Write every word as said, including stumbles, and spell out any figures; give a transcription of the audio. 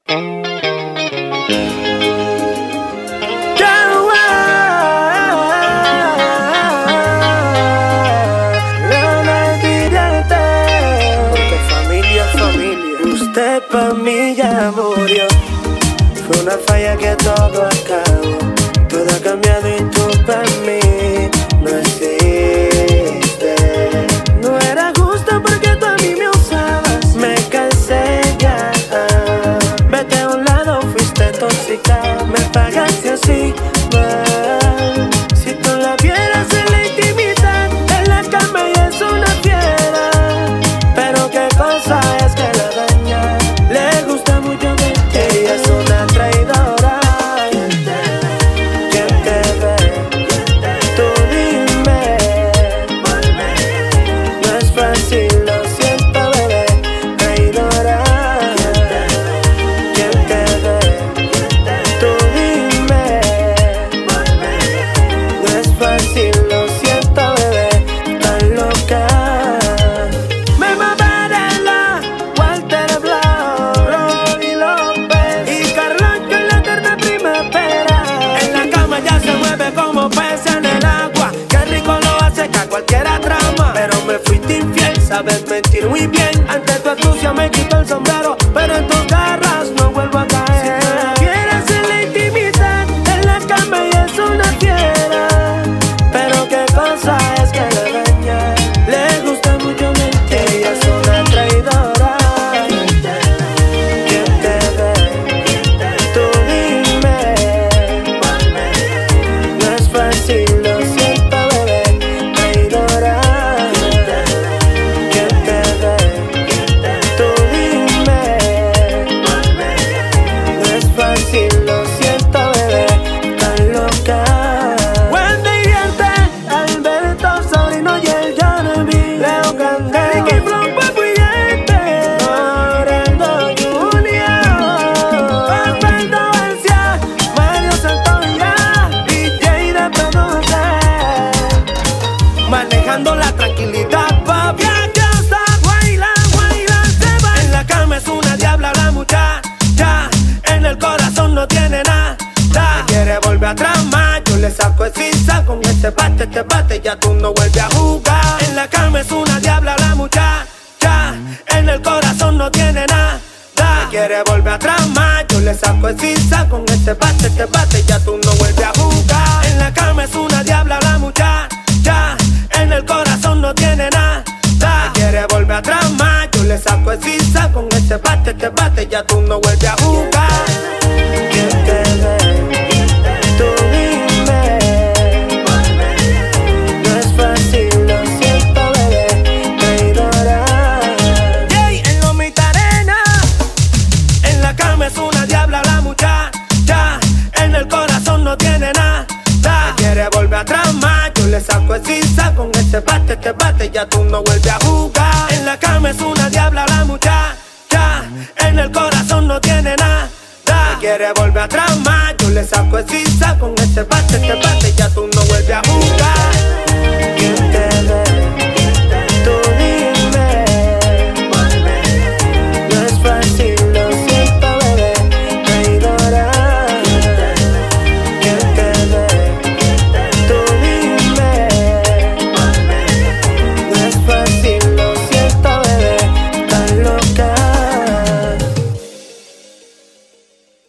Usted pa' mí ya murió. Fue una falla que todo acabó. Todo ha cambiado y tú pa' mí no existe. No era justo porque tú a mí me usabas. Me cansé ya. Vete a un lado, fuiste tóxica. Me pagaste así mal. Si tú la vieras en la intimidad, en la cama ella es una fiera. Pero qué cosa es que la daña. Le gusta mucho que ella es una traidora. ¿Quién te ve? Tú dime. No es fácil, lo siento, bebé. Traidora. ¿Quién te ve? Tú dime. No es fácil, lo siento, bebé. Tan loca. Mema Varela, Walter Blau, Rolly López y Carloncho en la eterna primavera. En la cama ya se mueve como pez en el agua. Qué rico lo hace que a cualquiera trama. Pero me fuiste infiel, sabes mentir muy bien. Ante tu astucia me quito el sombrero, pero en tus garras no vuelvo a caer. Si tú la vieras en la intimidad, en la cama ella es una fiera. Pero qué cosa es que la daña. Le gusta mucho mentir, ella es una traidora. ¿Quién te ve? Tú dime. No es fácil, lo siento, bebé. Traidora. ¿Quién te ve? Tú dime. No es fácil, lo siento, bebé. Tan loca. Wendy Diente, Alberto Sobrino y el Johnny, Leo Candela, Ricky Flow, Papu y Diente, Moreno Junior, Alberto García, Mario Santoya, D J de Producer, manejando la tranquilidad, papi. Aquí está Guayla, Guayla se va. En la cama es una diabla la muchacha, en el corazón no tiene nada. Me quiere volver a tramar, yo le saco el sisa. Con este bate, este bate, ya tú no vuelves a jugar. En la cama es una diabla la muchacha, en el corazón no tiene nada. Me quiere volver a tramar, yo le saco el sisa. Con este bate, este bate, ya tú no vuelves a jugar. En la cama es una diabla la muchacha, en el corazón no tiene nada. Me quiere volver a tramar, yo le saco el sisa. Con este bate, este bate, ya tú no vuelves a jugar. ¿Quién te ve? Tú dime. No es fácil, lo siento, bebé. Traidora. Jay en Lomita Arena. En la cama es una diabla la muchacha, en el corazón no tiene nada. Me quiere volver a tramar, yo le saco el sisa. Con este bate, este bate, ya tú no vuelves a jugar. En la cama es una diabla la muchacha, en el corazón no tiene nada. Me quiere volver a tramar, yo le saco el sisa. Con este bate, este bate, ya tú no vuelves a jugar.